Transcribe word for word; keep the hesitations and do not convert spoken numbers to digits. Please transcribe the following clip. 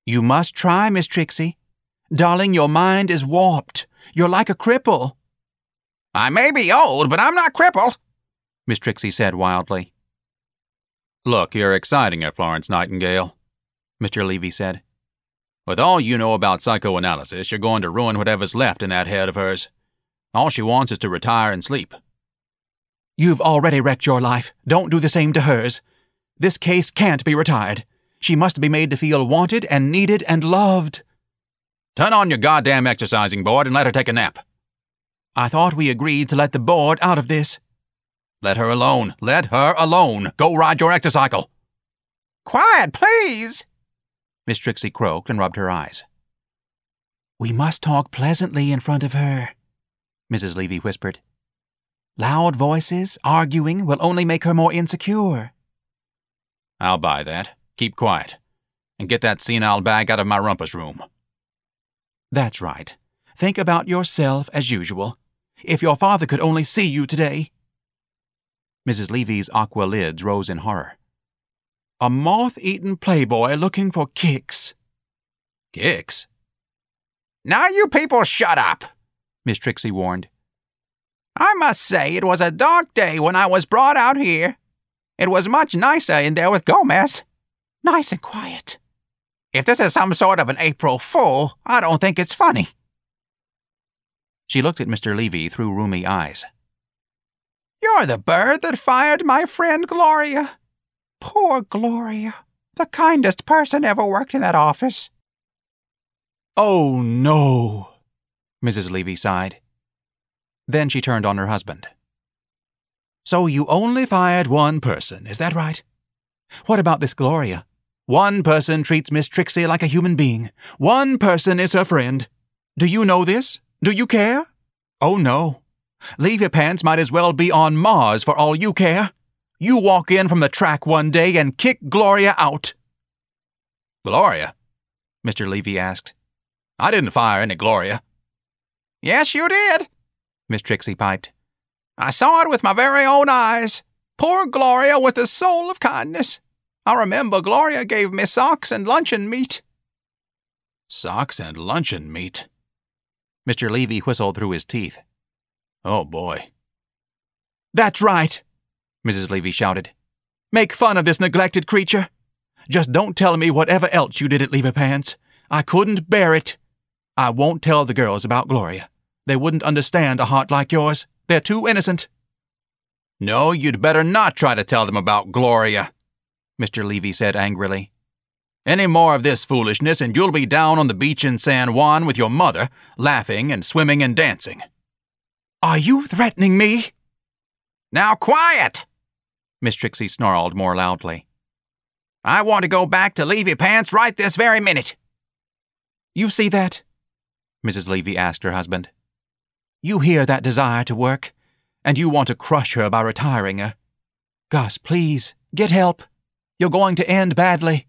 You must try, Miss Trixie. Darling, your mind is warped. You're like a cripple. I may be old, but I'm not crippled, Miss Trixie said wildly. Look, you're exciting her, Florence Nightingale, Mister Levy said. With all you know about psychoanalysis, you're going to ruin whatever's left in that head of hers. All she wants is to retire and sleep. You've already wrecked your life. Don't do the same to hers. This case can't be retired. She must be made to feel wanted and needed and loved. Turn on your goddamn exercising board and let her take a nap. I thought we agreed to let the board out of this. Let her alone. Let her alone. Go ride your exercycle. Quiet, please, Miss Trixie croaked and rubbed her eyes. We must talk pleasantly in front of her, Missus Levy whispered. Loud voices, arguing, will only make her more insecure. I'll buy that. Keep quiet. And get that senile bag out of my rumpus room. That's right. Think about yourself as usual. If your father could only see you today. Missus Levy's aqua lids rose in horror. A moth-eaten playboy looking for kicks. Kicks? Now you people shut up, Miss Trixie warned. I must say it was a dark day when I was brought out here. It was much nicer in there with Gomez. Nice and quiet. If this is some sort of an April Fool, I don't think it's funny. She looked at Mister Levy through rheumy eyes. You're the bird that fired my friend Gloria. Poor Gloria. The kindest person ever worked in that office. Oh, no, Missus Levy sighed. Then she turned on her husband. So you only fired one person, is that right? What about this Gloria? One person treats Miss Trixie like a human being. One person is her friend. Do you know this? Do you care? Oh, no. Levy Pants might as well be on Mars for all you care. You walk in from the track one day and kick Gloria out. Gloria? Mister Levy asked. I didn't fire any Gloria. Yes, you did, Miss Trixie piped. I saw it with my very own eyes. Poor Gloria was the soul of kindness. I remember Gloria gave me socks and luncheon meat. Socks and luncheon meat? Mister Levy whistled through his teeth. Oh, boy. That's right, Missus Levy shouted. Make fun of this neglected creature. Just don't tell me whatever else you did at Levy Pants. I couldn't bear it. I won't tell the girls about Gloria. They wouldn't understand a heart like yours. They're too innocent. No, you'd better not try to tell them about Gloria, Mister Levy said angrily. Any more of this foolishness and you'll be down on the beach in San Juan with your mother, laughing and swimming and dancing. Are you threatening me? Now quiet, Miss Trixie snarled more loudly. I want to go back to Levy Pants right this very minute. You see that? Missus Levy asked her husband. You hear that desire to work, and you want to crush her by retiring her. Gus, please, get help. You're going to end badly.